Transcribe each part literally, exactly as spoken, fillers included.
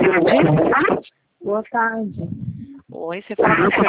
tarde. Boa tarde. Oi, você fala com a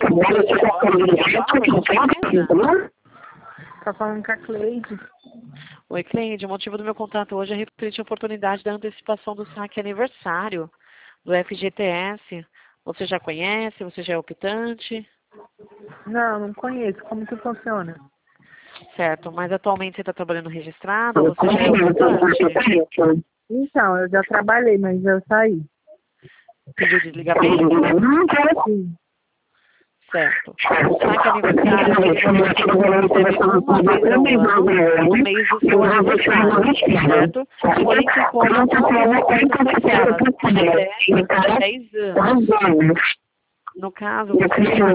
Fernanda? Tá falando com a Cleide. Oi, Cleide. O motivo do meu contato hoje é referente à oportunidade da antecipação do saque aniversário do F G T S. Você já conhece? Você já é optante? Não, não conheço. Como que funciona? Certo, mas atualmente você está trabalhando registrado ou você já é optante? Então, eu já trabalhei, mas eu saí. Pediu desligamento? Sim. Certo. O saque aniversário é aquele valor que você recebe uma vez ao ano, no mês do seu aniversário, certo? Porém, que cobra todas as parcelas até dez anos. No caso, você paga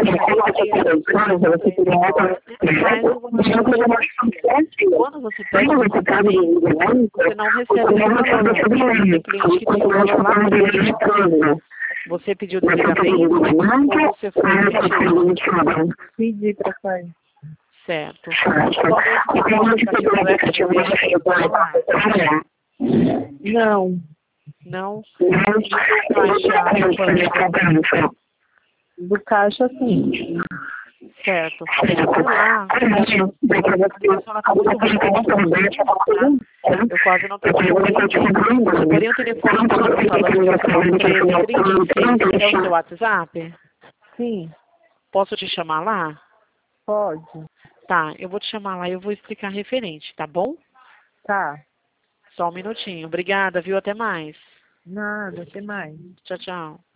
mais o valor. Quando você pega o desligamento, você não recebe esse valor. Tem cliente que tem o valor lá preso. Você pediu desligamento ou você foi demitido? Pedi pra sair. Certo. Qual é o aplicativo do F G T S? Não. Não? Do caixa. Do caixa, sim. Certo. Sei lá. Eu quase não estou conseguindo. Porém, o telefone que eu estou falando de treze, trinta e seis, é o seu WhatsApp? Sim. Posso te chamar lá? Pode. Tá, eu vou te chamar lá e eu vou explicar referente, tá bom? Tá. Só um minutinho. Obrigada, viu? Até mais. Nada, até mais. Tchau, tchau.